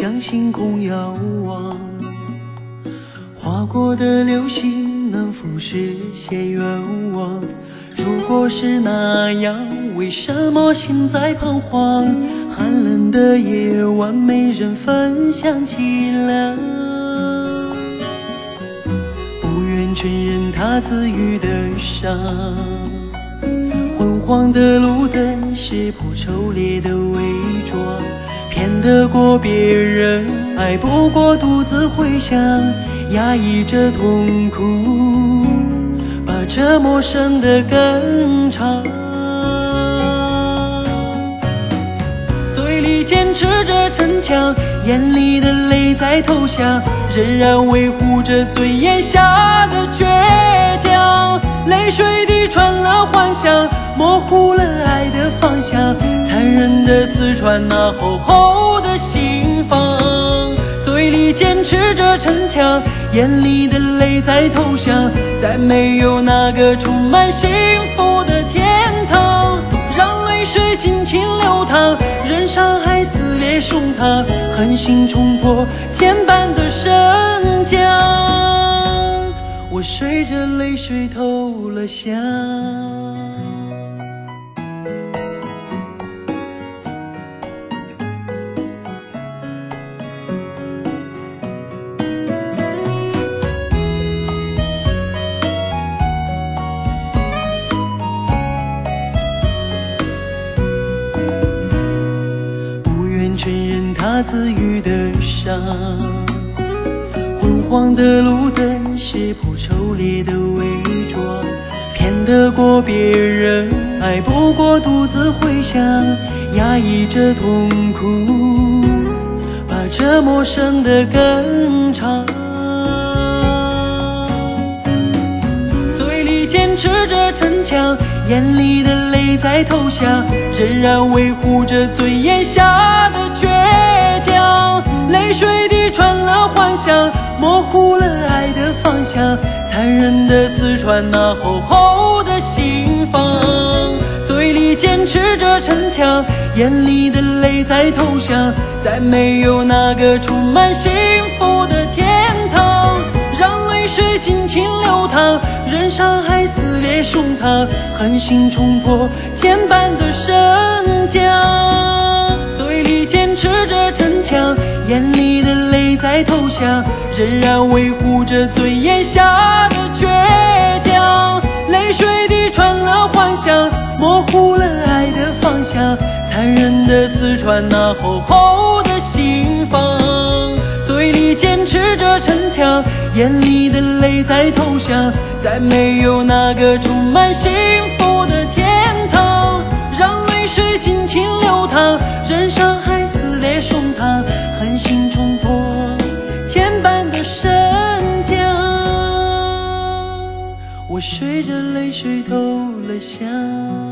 向星空遥望。划过的流星能否实现愿望？如果是那样，为什么心在彷徨？寒冷的夜晚，没人分享凄凉。不愿承认他赐予的伤。昏黄的路灯识破丑劣的伪装，骗得过别人，爱不过独自回想，压抑着痛苦，把折磨生得更长。嘴里坚持着逞强，眼里的泪在投降，仍然维护着最眼下的倔强。泪水滴穿了幻想，模糊了爱的方向，残忍地刺穿那厚厚的心房。嘴里坚持着逞强，眼里的泪在投降，再没有那个充满幸福的天堂。让泪水尽情流淌，任伤害撕裂胸膛，狠心冲破牵绊的绳浆。我随着泪水投了降。承认他赐予的伤，昏黄的路灯识破丑劣的伪装，骗得过别人，爱不过独自回想，压抑着痛苦，把折磨生得更长。嘴里坚持着逞强，眼里的泪在投降，仍然维护着最眼下的倔强。泪水滴穿了幻想，模糊了爱的方向，残忍地刺穿那厚厚的心房。嘴里坚持着逞强，眼里的泪在投降，再没有那个充满幸福的天堂。让泪水尽情流淌，任伤害撕裂胸膛，狠心冲破牵绊的绳浆。嘴里坚持着逞强，眼里的泪在投降，仍然维护着最眼下的倔强。泪水滴穿了幻想，模糊了爱的方向，残忍地刺穿那厚厚的心房。嘴里坚持着逞强，眼里的泪在投降，再没有那个充满幸福的天堂。让泪水尽情流淌，任伤害撕裂胸膛，狠心冲破牵绊的绳浆。我随着泪水投了降。